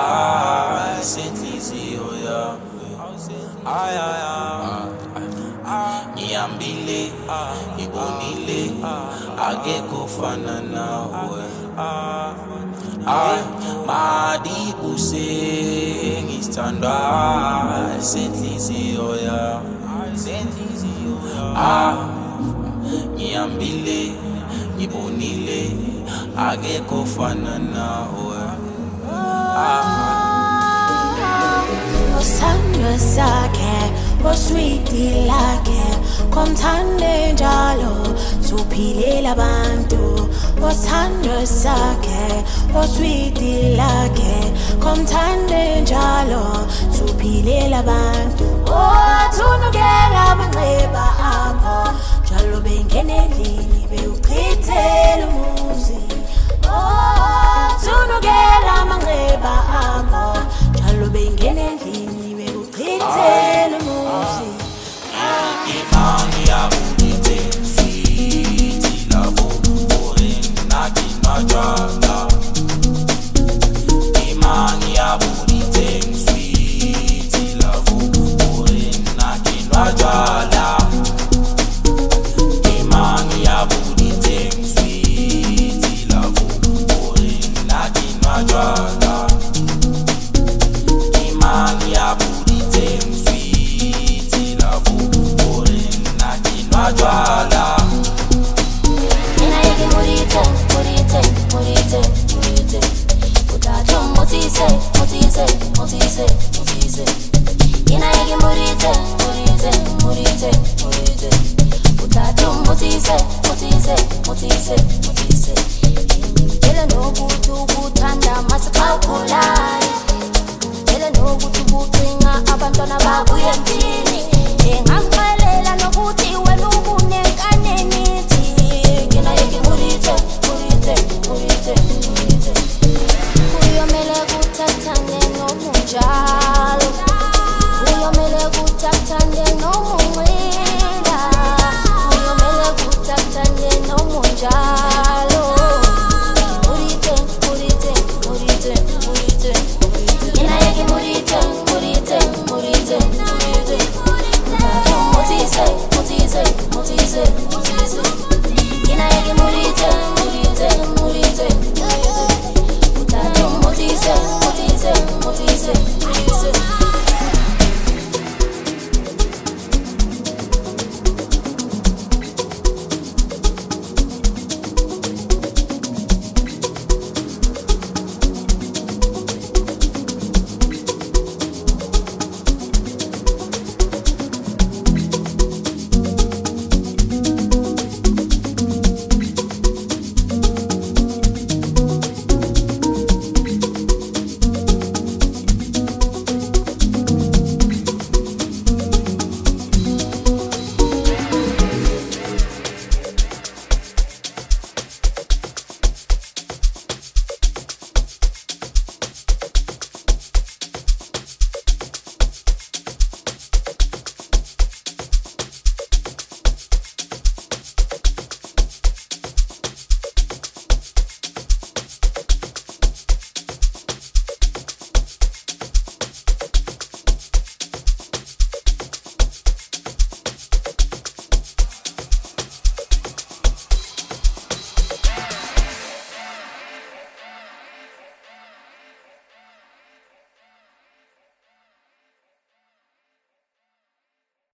senhliziyo yami ngiyambile ngibonile akekho fana nawe madibuse ngisithandwa senhliziyo yami ngiyambile ngibonile akekho fana nawe Osandra sakhe osweeti lakhe komthande njalo suphilela abantu Osandra sakhe osweeti lakhe komthande njalo suphilela abantu thunukela amanxeba apho njalo bengene endlini bewuchithela umuzi thunukela amanxeba apho njalo bengene endlini bewuchithela umuzi imani yabudite sweet love urena kinajala imani yabudite sweet love urena kinajala imani yabudite sweet love urena kinajala imani yabudite sweet love urena kinajala Inayeke murite Utato mutise Inayeke murite Utato mutise Ngimtshele nokuthi ukuthanda masixawukhulayo Ngimtshele nokuthi ukucinga abantwana babuye empini